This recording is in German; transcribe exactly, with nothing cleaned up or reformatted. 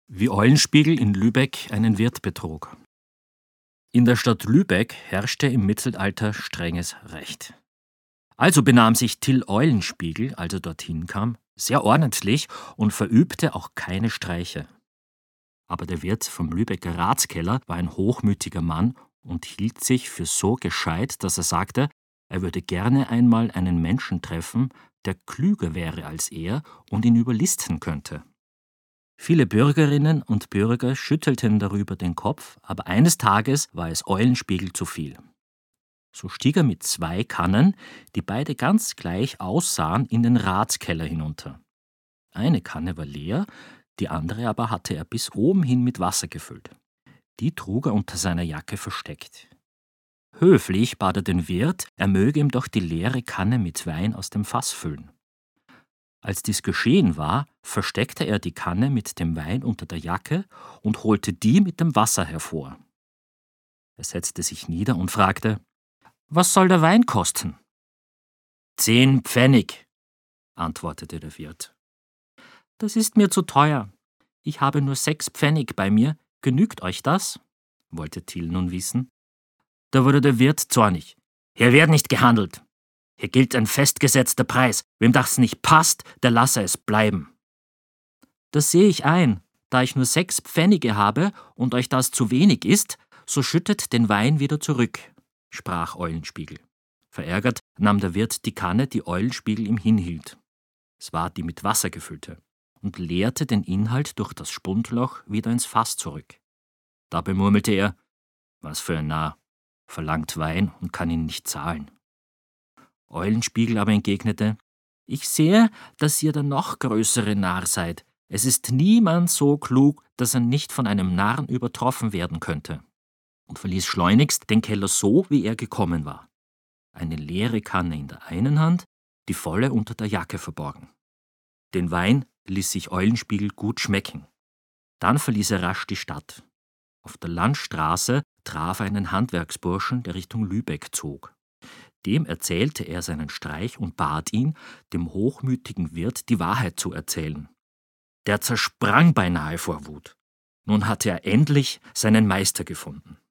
Wie Eulenspiegel in Lübeck einen Wirt betrog. In der Stadt Lübeck herrschte im Mittelalter strenges Recht. Also benahm sich Till Eulenspiegel, als er dorthin kam, sehr ordentlich und verübte auch keine Streiche. Aber der Wirt vom Lübecker Ratskeller war ein hochmütiger Mann und hielt sich für so gescheit, dass er sagte, er würde gerne einmal einen Menschen treffen, der klüger wäre als er und ihn überlisten könnte. Viele Bürgerinnen und Bürger schüttelten darüber den Kopf, aber eines Tages war es Eulenspiegel zu viel. So stieg er mit zwei Kannen, die beide ganz gleich aussahen, in den Ratskeller hinunter. Eine Kanne war leer, die andere aber hatte er bis oben hin mit Wasser gefüllt. Die trug er unter seiner Jacke versteckt. Höflich bat er den Wirt, er möge ihm doch die leere Kanne mit Wein aus dem Fass füllen. Als dies geschehen war, versteckte er die Kanne mit dem Wein unter der Jacke und holte die mit dem Wasser hervor. Er setzte sich nieder und fragte, »Was soll der Wein kosten?« »Zehn Pfennig«, antwortete der Wirt. »Das ist mir zu teuer. Ich habe nur sechs Pfennig bei mir. Genügt euch das?« wollte Till nun wissen. Da wurde der Wirt zornig. »Hier wird nicht gehandelt. Hier gilt ein festgesetzter Preis. Wem das nicht passt, der lasse es bleiben.« »Das sehe ich ein. Da ich nur sechs Pfennige habe und euch das zu wenig ist, so schüttet den Wein wieder zurück«, sprach Eulenspiegel. Verärgert nahm der Wirt die Kanne, die Eulenspiegel ihm hinhielt. Es war die mit Wasser gefüllte, und leerte den Inhalt durch das Spundloch wieder ins Fass zurück. Dabei murmelte er, »Was für ein Narr, verlangt Wein und kann ihn nicht zahlen.« Eulenspiegel aber entgegnete, »Ich sehe, dass ihr der noch größere Narr seid. Es ist niemand so klug, dass er nicht von einem Narren übertroffen werden könnte«, und verließ schleunigst den Keller so, wie er gekommen war. Eine leere Kanne in der einen Hand, die volle unter der Jacke verborgen. Den Wein ließ sich Eulenspiegel gut schmecken. Dann verließ er rasch die Stadt. Auf der Landstraße traf er einen Handwerksburschen, der Richtung Lübeck zog. Dem erzählte er seinen Streich und bat ihn, dem hochmütigen Wirt die Wahrheit zu erzählen. Der zersprang beinahe vor Wut. Nun hatte er endlich seinen Meister gefunden.